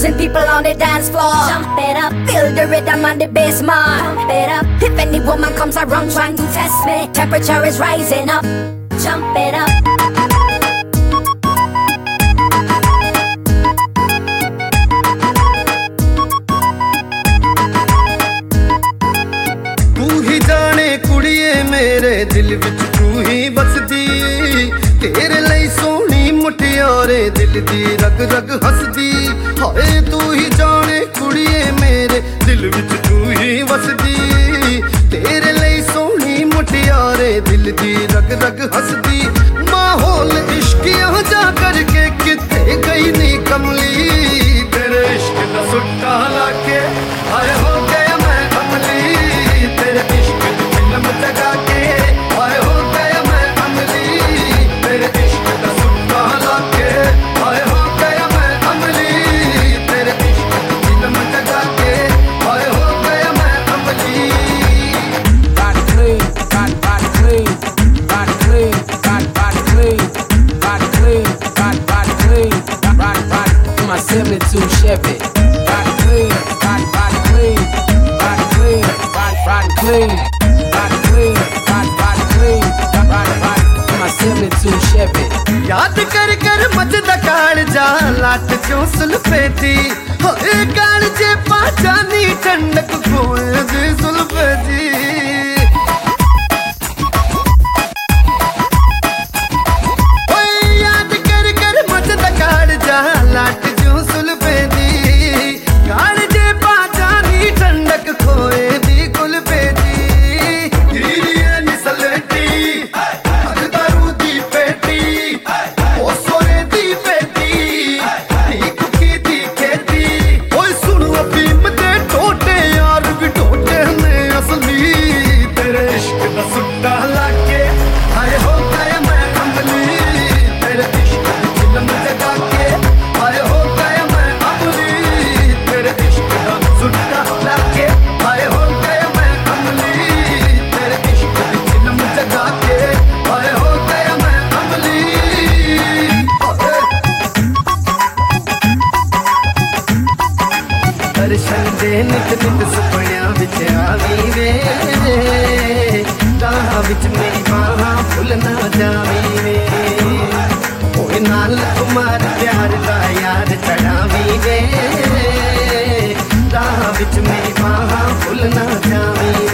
thousand people on the dance floor. Jump it up, feel the rhythm on the bass, man. Pump it up. If any woman comes around trying to test me, temperature is rising up. Jump it up. मेरे दिल विच तू ही बसदी, तेरे लई सोहनी मुटियारे दिल दी रग रग हसदी। हाय तू ही जाने कुड़िए मेरे दिल विच तू ही बसदी, तेरे लई सोहनी मुटियारे दिल दी रग रग हसदी। माहौल इश्किया जा करके किथे गई नी कमली, तेरे इश्क दा सुट्टा लाके हाय हो गया मैं अमली। तेरे इश्क दी फिल्म जगा के हाय हो गया मैं अमली, तेरे इश्क दा सुट्टा लाके हाय हो गया मैं अमली। तेरे इश्क दी फिल्म जगा के हाय हो गया मैं अमली। Body clean, body clean, body clean, body clean, body clean, body clean, body my 72 Chevy. Body clean, body clean, body clean, body clean, body clean, body clean, body my 72 Chevy. याद कर कर मजदा काल जा लाट क्यों सुल्फे थी, होए काल जे पाचानी ठंडक खोए दे सुल्फे थी। याद कर कर मजदा काल जा लाट क्यों सुल्फे थी, काल जे पाचानी ठंडक खोए दी कुल्फे थी। गिरिए निसलती अगदारू दी पेटी, ओ सोने दी बेटी नी कुकी दी खेती। ओए सुन अफीम दे टोटे यार भी टोटे ने असली, तेरे इश्क दा सुट्टा लाके हाय हो गया मैं अमली। तेरे इश्क दी फिल्म जगा के हाय हो गया मैं अमली। तेरे इश्क दा सुट्टा लाके हाय हो गया मैं अमली। तेरे इश्क दी फिल्म जगा के हाय हो गया मैं अमली। दर्शन दे नित नित सुपनिया विच आवी वे, राह विच मेरी बाहां भुल ना जावी वे। ओए नाल कुमार प्यार दा यार चढ़ावी वे, राह विच मेरी बाहां भुल ना जावी।